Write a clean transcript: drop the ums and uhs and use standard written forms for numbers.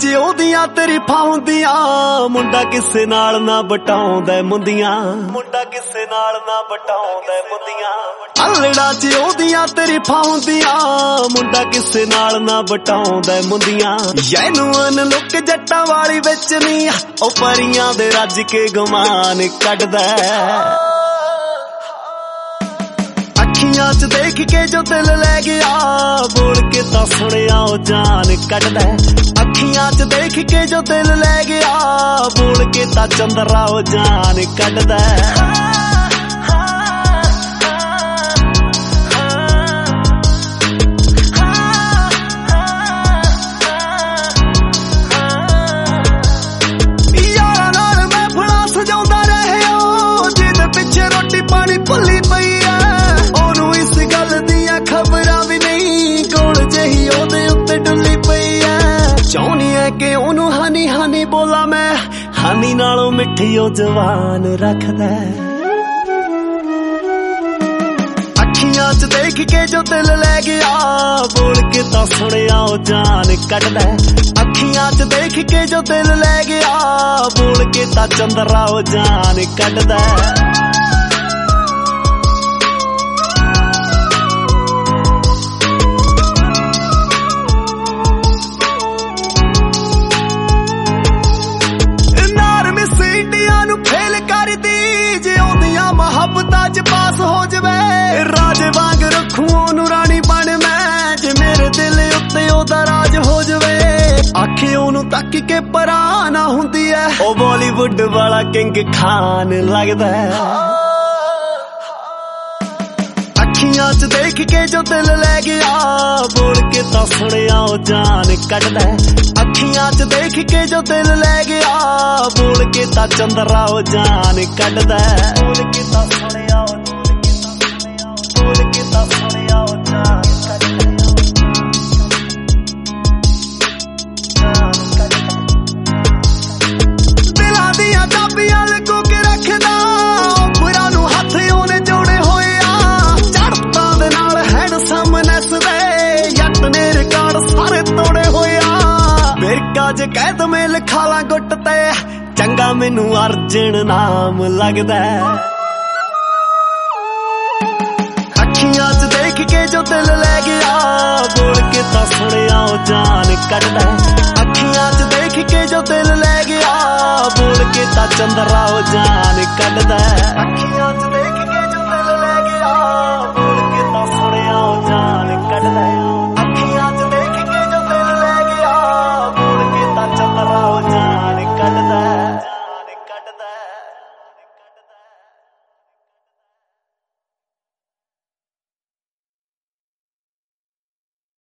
च ओदियां तरीफां हुंदियां, मुंडा किसे नाल ना बटाउंदा मुंदियां, मुंडा किसे नाल ना बटाउंदा मुंदियां। अल्लड़ा च ओदियां तरीफां हुंदियां, मुंडा किसे नाल ना बटाउंदा मुंदियां। जैनून लुक जट्टां वाली विच नी, ओ परियां दे रज के गुमान कढदा। अखियां च देख के जो दिल लै गया, बोल के तां सुणिया ओ जान कढदा। अखियां च देख के जो दिल लै गया, बोल के तां चंदरा ओ जान कढदा। यारां नाल महफिलां सजाउंदा रहिया, जिहदे पिछे रोटी पानी भुल्ली पई के ओनू हनी हनी बोला मैं, हनी नालों मिठी ओ जवान रखदा। अखियां च देख के जो दिल लै गया, बोल के तां सुणिया ओ जान कढदा। अखियां च देख के जो दिल लै गया, बोल के तां चंदरा ओ जान कढदा। फेल कर दी जे ओदियां मुहब्बतां च पास हो जवे, राजे वांग रखूं ओनू रानी बन मैं, जे मेरे दिल उत्ते ओदा राज हो जवे। आखे ओनू तक के परा ना हुंदी ऐ, ओ बॉलीवुड वाला किंग खान लगदा। अखियां च देख के जो दिल लै गया, बोल के तां सुणिया ओ जान कढदा। अखियां च देख के जो दिल लै गया, बोल के तां चंदरा ओ जान कढदा। बोल के तां सुणिया ओ, बोल के तां सुणिया ओ जान कढदा। दिलां दियां चाबियां लगो के रखदा, पुरां नू हत्थ ओने जोड़े होए आ, चढ़तां दे नाल हैंडसम नसदे, जट ने रिकार्ड सारे तोड़े होए आ। बिरका च कैद में लिखा ला गुट ते, चंगा मैनू अर्जन नाम लगदा। अखियां च देख के जो दिल लै गया, बोल के तां सुणिया ओ जान कढदा। अखियां च देख के जो दिल लै गया, बोल के तां चंदरा ओ जान कढदा।